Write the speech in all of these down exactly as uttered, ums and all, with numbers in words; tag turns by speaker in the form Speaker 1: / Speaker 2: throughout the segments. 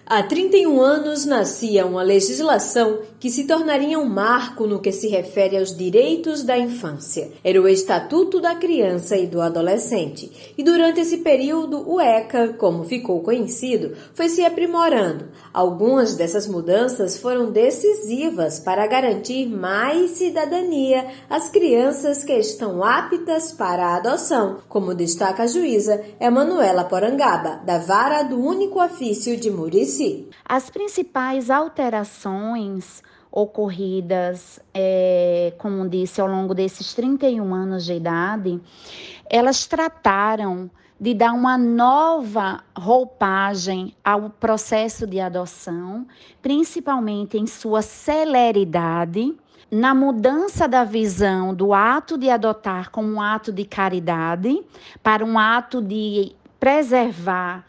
Speaker 1: Há trinta e um anos nascia uma legislação que se tornaria um marco no que se refere aos direitos da infância. Era o Estatuto da Criança e do Adolescente. E durante esse período, o ECA, como ficou conhecido, foi se aprimorando. Algumas dessas mudanças foram decisivas para garantir mais cidadania às crianças que estão aptas para a adoção, como destaca a juíza Emanuela Porangaba, da Vara do Único Ofício de Murici.
Speaker 2: As principais alterações ocorridas, é, como disse, ao longo desses trinta e um anos de idade, elas trataram de dar uma nova roupagem ao processo de adoção, principalmente em sua celeridade, na mudança da visão do ato de adotar como um ato de caridade para um ato de preservar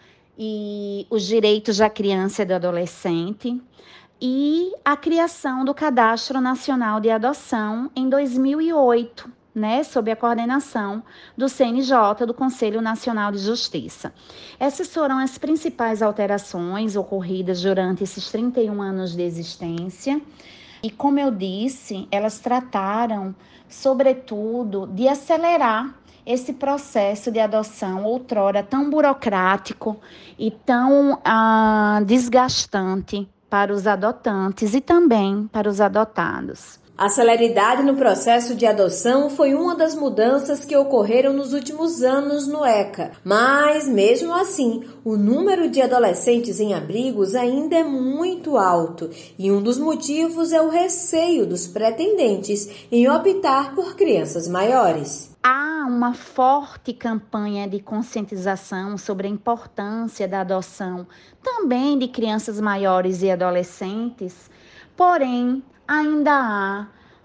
Speaker 2: e os direitos da criança e do adolescente, e a criação do Cadastro Nacional de Adoção em dois mil e oito, né, sob a coordenação do C N J, do Conselho Nacional de Justiça. Essas foram as principais alterações ocorridas durante esses trinta e um anos de existência, e, como eu disse, elas trataram, sobretudo, de acelerar esse processo de adoção, outrora tão burocrático e tão ah, desgastante para os adotantes e também para os adotados.
Speaker 1: A celeridade no processo de adoção foi uma das mudanças que ocorreram nos últimos anos no ECA. Mas, mesmo assim, o número de adolescentes em abrigos ainda é muito alto. E um dos motivos é o receio dos pretendentes em optar por crianças maiores.
Speaker 2: Há uma forte campanha de conscientização sobre a importância da adoção, também de crianças maiores e adolescentes, porém, ainda há,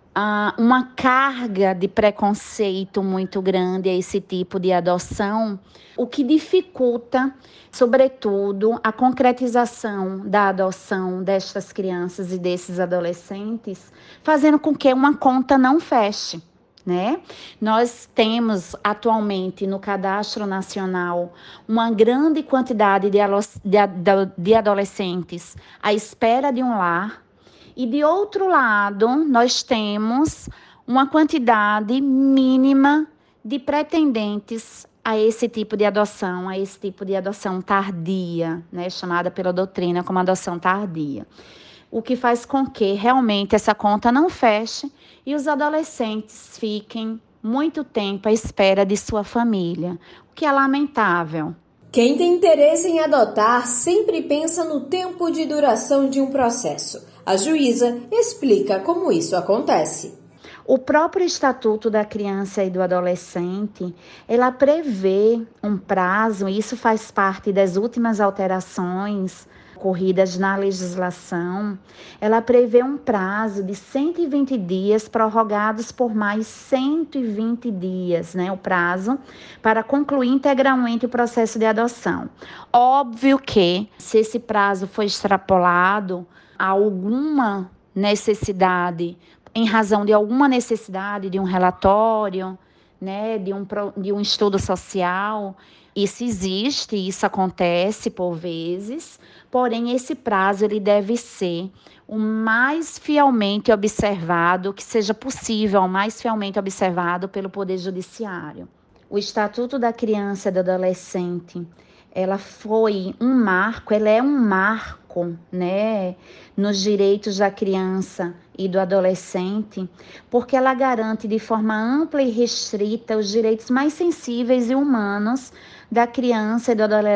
Speaker 2: há uma carga de preconceito muito grande a esse tipo de adoção, o que dificulta, sobretudo, a concretização da adoção destas crianças e desses adolescentes, fazendo com que uma conta não feche. Né? Nós temos atualmente no Cadastro Nacional uma grande quantidade de, de, de adolescentes à espera de um lar, e de outro lado nós temos uma quantidade mínima de pretendentes a esse tipo de adoção, a esse tipo de adoção tardia, né? Chamada pela doutrina como adoção tardia. O que faz com que realmente essa conta não feche e os adolescentes fiquem muito tempo à espera de sua família, o que é lamentável.
Speaker 1: Quem tem interesse em adotar sempre pensa no tempo de duração de um processo. A juíza explica como isso acontece.
Speaker 2: O próprio Estatuto da Criança e do Adolescente, ela prevê um prazo, e isso faz parte das últimas alterações ocorridas na legislação. Ela prevê um prazo de cento e vinte dias, prorrogados por mais cento e vinte dias, né, o prazo para concluir integralmente o processo de adoção. Óbvio que, se esse prazo for extrapolado a alguma necessidade, em razão de alguma necessidade de um relatório, né, de um, de um estudo social, isso existe, isso acontece por vezes, porém esse prazo ele deve ser o mais fielmente observado, que seja possível, o mais fielmente observado pelo Poder Judiciário. O Estatuto da Criança e do Adolescente, ela foi um marco, ela é um marco, né, nos direitos da criança e do adolescente, porque ela garante de forma ampla e restrita os direitos mais sensíveis e humanos da criança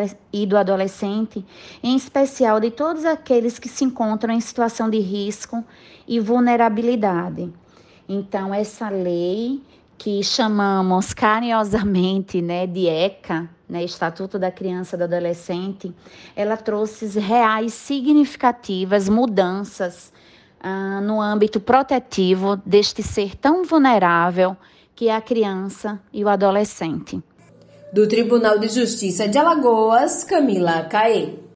Speaker 2: e do adolescente, em especial de todos aqueles que se encontram em situação de risco e vulnerabilidade. Então, essa lei, que chamamos carinhosamente, né, de ECA, né, Estatuto da Criança e do Adolescente, ela trouxe reais significativas mudanças ah, no âmbito protetivo deste ser tão vulnerável que é a criança e o adolescente.
Speaker 1: Do Tribunal de Justiça de Alagoas, Camila Caê.